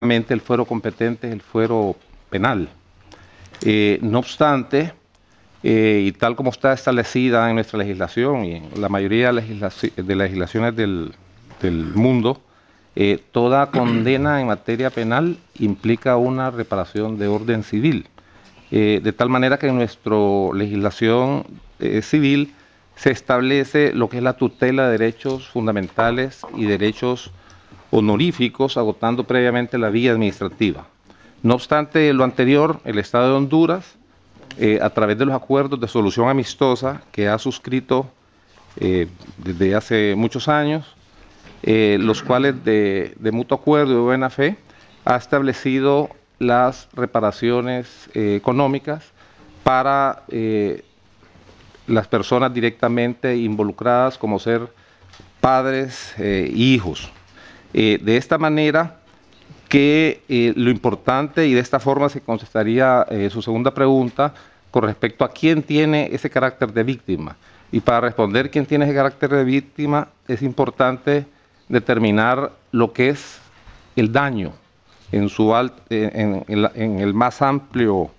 el fuero competente es el fuero penal. No obstante, y tal como está establecida en nuestra legislación y en la mayoría de legislaciones del mundo, toda condena en materia penal implica una reparación de orden civil. De tal manera que en nuestra legislación civil se establece lo que es la tutela de derechos fundamentales y derechos honoríficos, agotando previamente la vía administrativa. No obstante lo anterior, el Estado de Honduras, a través de los acuerdos de solución amistosa que ha suscrito desde hace muchos años, los cuales de mutuo acuerdo y de buena fe, ha establecido las reparaciones económicas para las personas directamente involucradas, como ser padres e hijos. De esta manera que lo importante, y de esta forma se contestaría su segunda pregunta con respecto a quién tiene ese carácter de víctima. Y para responder quién tiene ese carácter de víctima, es importante determinar lo que es el daño en el más amplio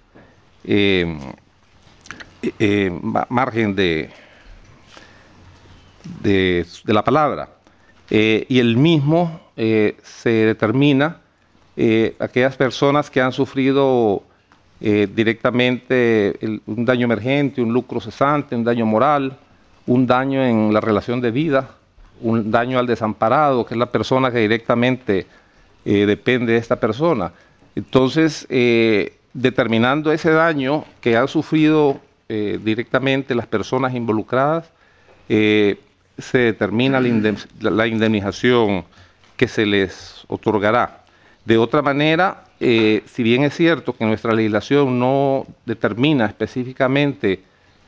margen de la palabra. Y el mismo se determina aquellas personas que han sufrido directamente un daño emergente, un lucro cesante, un daño moral, un daño en la relación de vida, un daño al desamparado, que es la persona que directamente depende de esta persona. Entonces, determinando ese daño que han sufrido directamente las personas involucradas, se determina la indemnización que se les otorgará. De otra manera, si bien es cierto que nuestra legislación no determina específicamente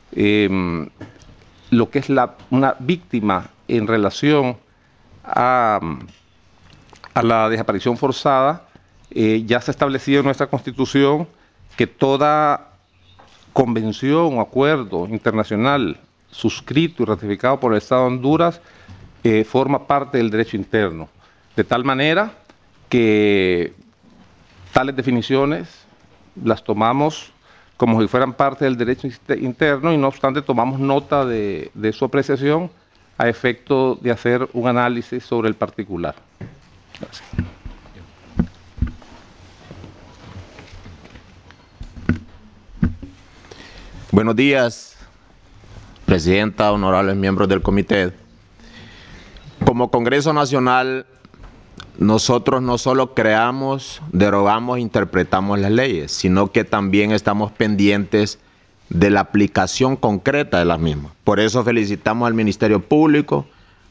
lo que es una víctima en relación a la desaparición forzada, ya se ha establecido en nuestra Constitución que toda convención o acuerdo internacional suscrito y ratificado por el Estado de Honduras forma parte del derecho interno, de tal manera que tales definiciones las tomamos como si fueran parte del derecho interno y no obstante tomamos nota de su apreciación a efecto de hacer un análisis sobre el particular. Gracias. Buenos días, Presidenta, honorables miembros del comité. Como Congreso Nacional, nosotros no solo creamos, derogamos e interpretamos las leyes, sino que también estamos pendientes de la aplicación concreta de las mismas. Por eso felicitamos al Ministerio Público